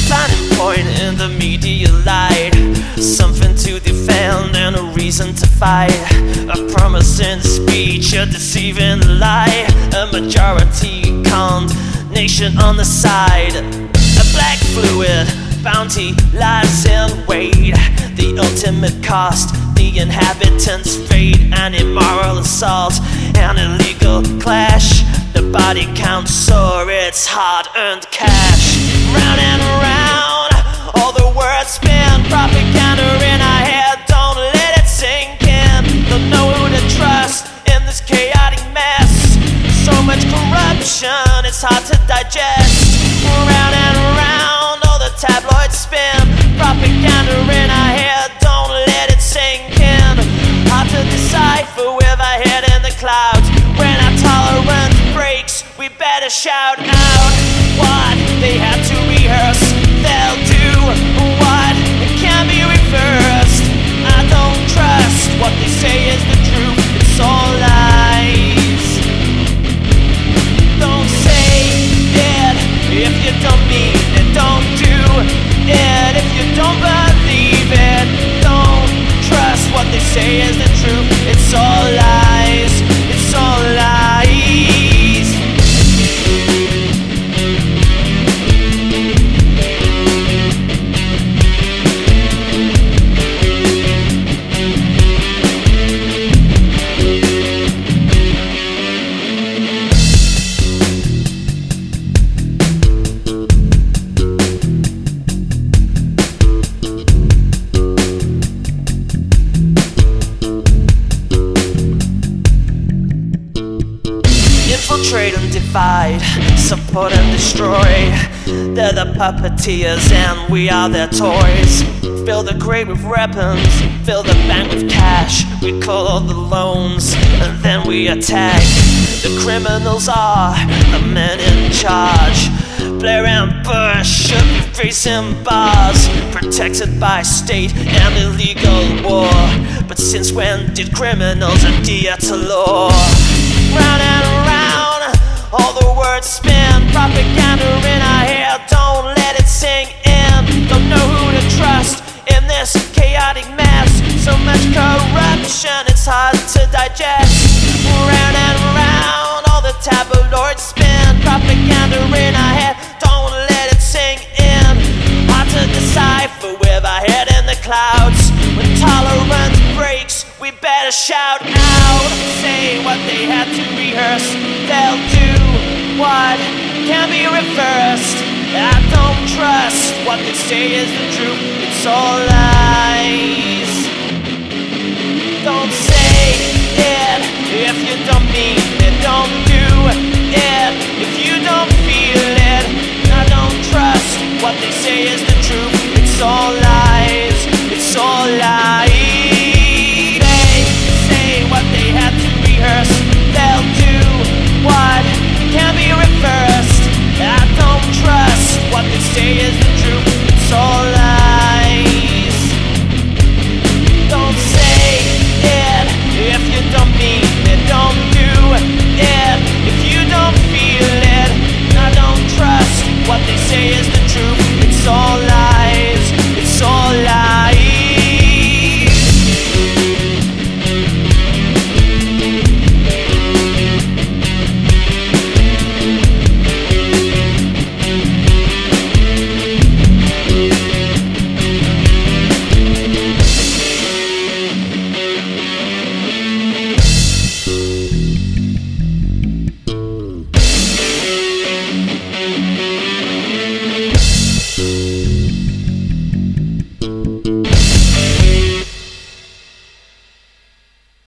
defining point in the media light, something to defend and a reason to fight, a promising speech, a deceiving lie, a majority condemnation on the side, a black fluid bounty lies in wait, the ultimate cost, the inhabitants' fate, an immoral assault, an illegal clash. The body counts soar, it's hard-earned cash. Round and round, all the words spin, propaganda in our head, don't let it sink in. Don't know who to trust in this chaotic mess. So much corruption, it's hard to digest. Round and round, all the tabloids spin, propaganda in our head, don't let it sink in. Hard to decipher with our head in the clouds. When our tolerance breaks, we better shout out what they had to rehearse. They'll do what can't be reversed. I don't trust what they say is the truth, it's all lies. Don't say it if you don't mean it, don't do it if you don't believe it. Don't trust what they say is the truth, it's all lies, it's all lies. Infiltrate and divide, support and destroy. They're the puppeteers and we are their toys. Fill the grave with weapons, fill the bank with cash. We call all the loans and then we attack. The criminals are the men in charge. Blair and Bush should be facing bars, protected by state and illegal war. But since when did criminals adhere to law? Round and round, all the words spin, propaganda in our head, don't let it sink in. Don't know who to trust in this chaotic mess. So much corruption, it's hard to digest. Round and round, all the tabloids spin, propaganda in our head, don't let it sink in. Hard to decipher with our head in the clouds. When tolerance breaks, we better shout out. Say what they had to rehearse, they'll do what can't be reversed. I don't trust what they say is the truth, it's all lies. Don't say it if you don't mean it, don't do it if you don't feel it. I don't trust what they say is the truth, it's all lies.